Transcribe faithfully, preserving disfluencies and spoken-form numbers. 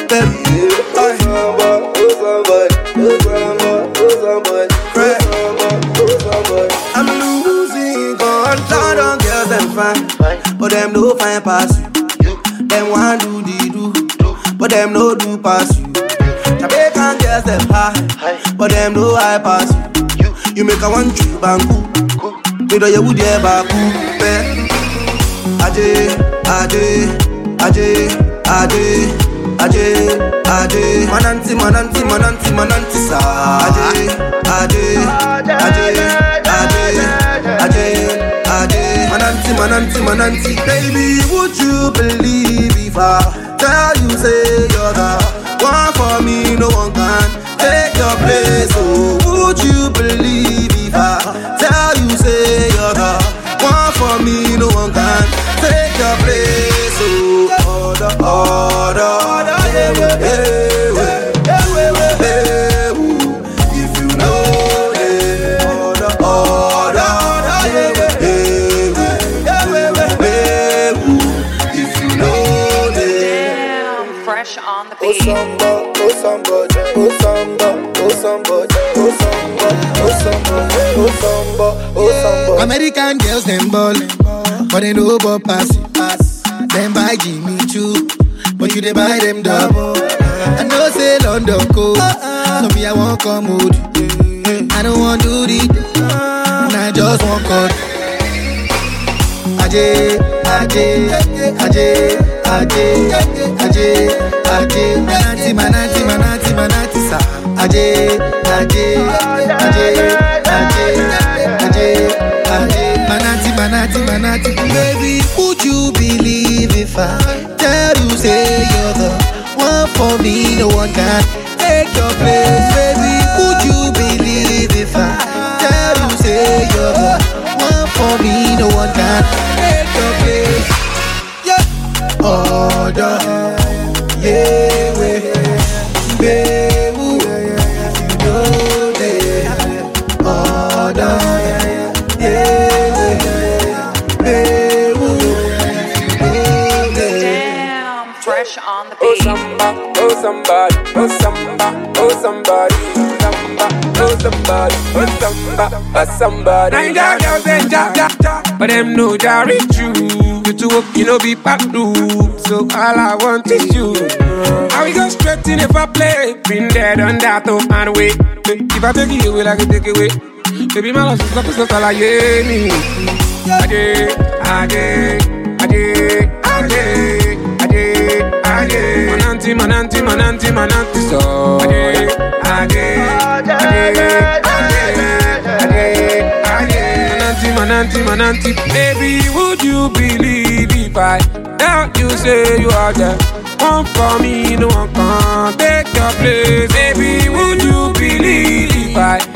baby. Oh somebody, oh somebody, oh somebody, oh somebody, cry. Oh somebody. I'm losing control on girls them fine, but them no fine pass you. Them want do the do, but them no do pass you. Jamaican girls them high, but them no high pass you. You make a one trip and cool, you know you would ever cool. Aje, aje, aje, aje, aje, aje. Mananti, mananti, mananti, mananti sa. Aje, aje, aje, aje, aje, aje. Mananti, mananti, mananti. Baby, would you believe if I tell you say you're the one for me, no one can take your place. Oh, would you believe if I tell you say you're the one for me, no one can take your place. Oh, order, order, order, hey, hey, hey, hey, hey, if you know it, order, order, order, hey, hey, hey, hey, if you know it. Damn, fresh on the Oh beat. somebody, oh somebody, oh somebody, oh somebody, oh somebody, oh somebody, oh somebody, oh somebody. American girls them ballin', but they know about pass it. Them buy Jimmy Choo, but you they buy them double. I know say London cold, so me I won't come with you. I don't want do the, and I just want cut. Aje, aje, aje, aje, aje, aje, manati, manati, manati, manati sa. Aje, aje, aje, aje, aje, aje, manati, manati, manati. Baby, would you believe if I tell you say you're the one for me, no one can take your place. Baby, would you believe if I tell you say you're the one for me, no one can take your place. Yeah, order, yeah, way, baby, if you know that, order, yeah, way, baby, if you know that. Damn, fresh on the Oh beat. somebody, oh somebody, oh somebody, oh somebody, oh somebody, oh somebody, oh somebody. Nine girls girls them ja ja ja, but them know ja reach you. You to work, you know be back do. So all I want is you. I will go straight in if I play. Been there, done that, oh and wait. If I take you away, like I take away. Baby, my love is not so all I hear me. Ade, ade, ade, ade. Ade, mananti, mananti, mananti, mananti, so ade, ade, ade, ade, ade, mananti, mananti, mananti. Baby, would you believe if I tell you say you are the one for me, no one can take your place. Baby, would you believe if I